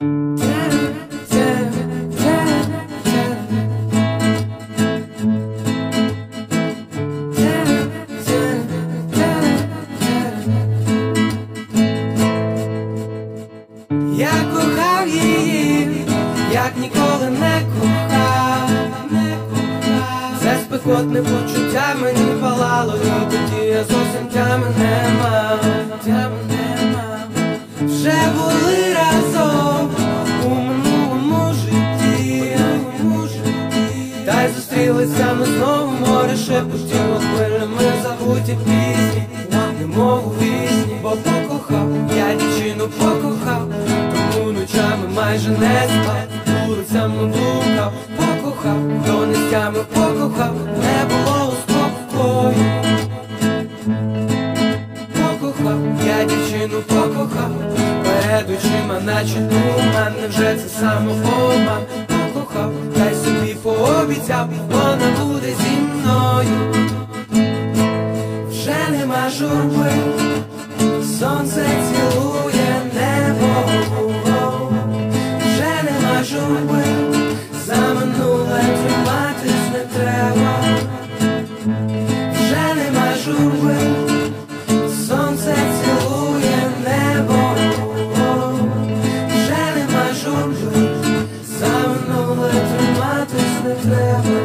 Я кохав її, як ніколи не кохав. Це спекотне почуття мені палало, і тоді я зовсім тями не мав. Вже були разом у минулому житті, та й зустрілися ми знову, море шепотіло хвилями забуті пісні, немов у вісні, бо покохав, я дівчину покохав, тому ночами майже не спав, вулицями блукав, покохав, до нестями покохав, не було спокою. Покохав, я дівчину покохав, перед очима наче туман, невже це самообман? Покохав, та й собі пообіцяв, вона буде зі мною. Вже нема журби, сонце цілує небо. Вже нема журби, за минуле триматись не треба. Вже нема журби, сонце цілує небо. Вже нема журби, за минуле триматись не треба.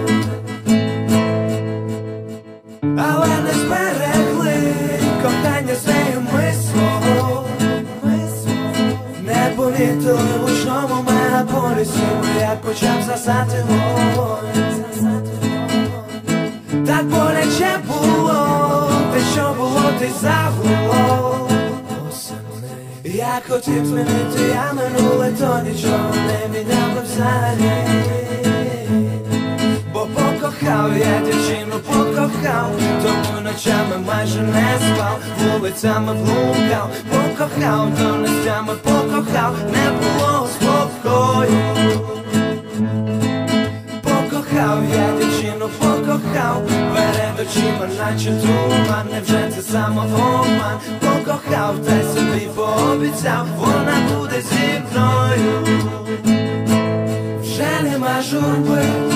Але не зберегли кохання з нею ми свого. Не помітили в гучному мегаполісі, як почав згасати вогонь. Так боляче було, те, що було, те й загуло. Як хотів змінити я минуле, то нічого не міняв би взагалі. Бо покохав, я дівчину покохав, тому ночами майже не спав, вулицями блукав, покохав, то нестями покохав, не було спокою. Покохав, я дівчину покохав, перед очима наче туман, невже це самообман? Покохав, та й собі пообіцяв, вона буде зі мною. Вже нема журби,